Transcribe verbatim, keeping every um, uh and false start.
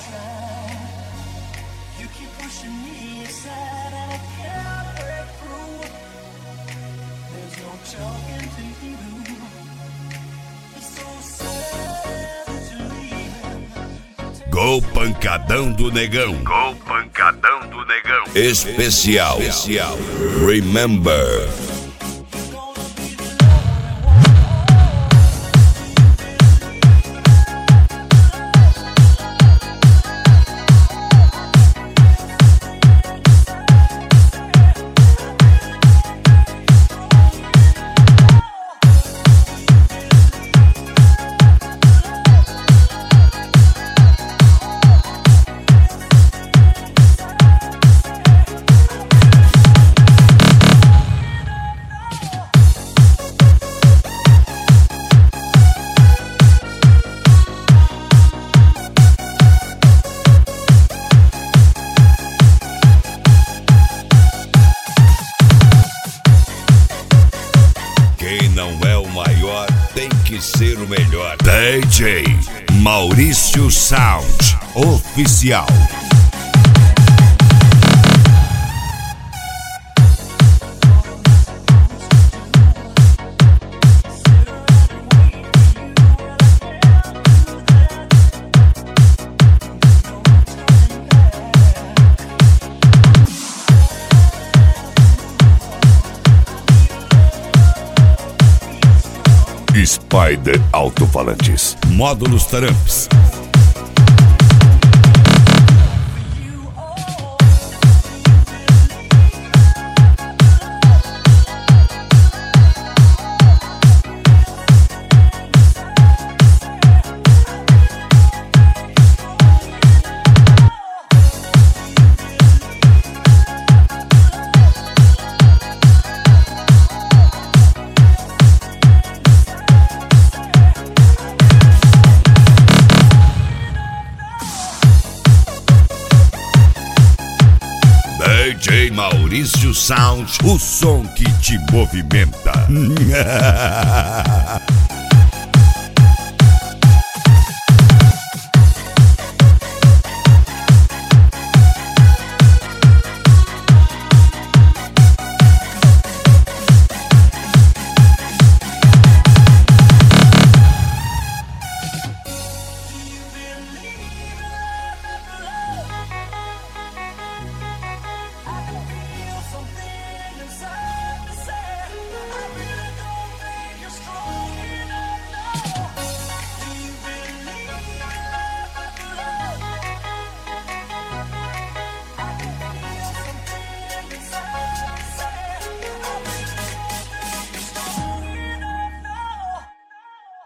Gol Pancadão do Negão. Gol Pancadão do Negão. Especial. Especial. Remember. Quem não é o maior tem que ser o melhor. D J Maurício Sound Oficial. Spider Alto-Falantes. Módulos Taramps. D J Maurício Sound, o som que te movimenta.